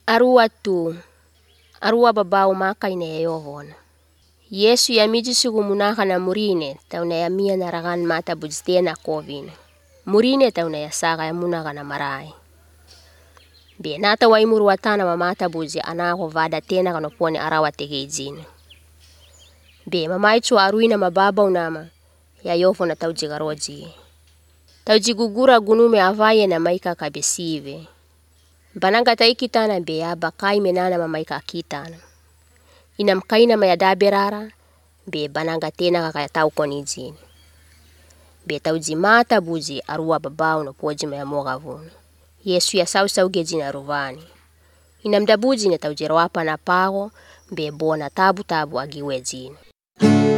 Arua tu, arua babau makai na yovon. Yesu ya miji sugu munaka na murine, tau na ya mia na ragan mata bujtena kovin. Murine tau na ya saka ya munaka na marai. Be nata wa imuru watana mamata buji anako vada tena kanopone arawa tegejin. Be mama itu aruina mababa unama ya yofo na tau jigaroji. Tau jigugura gunume avaye na maika kabesive. Bananga taikitana be ya bakai menana mamaika kitana. Inamkaina mayada berara be bananga tena kakaya tau konijin. Be tau jimata buji arua babau no poji maya mogavun. Yesu ya sau gejina ruvani. Inamda buji na tau jerawapa na pago be bona tabu agiwejin.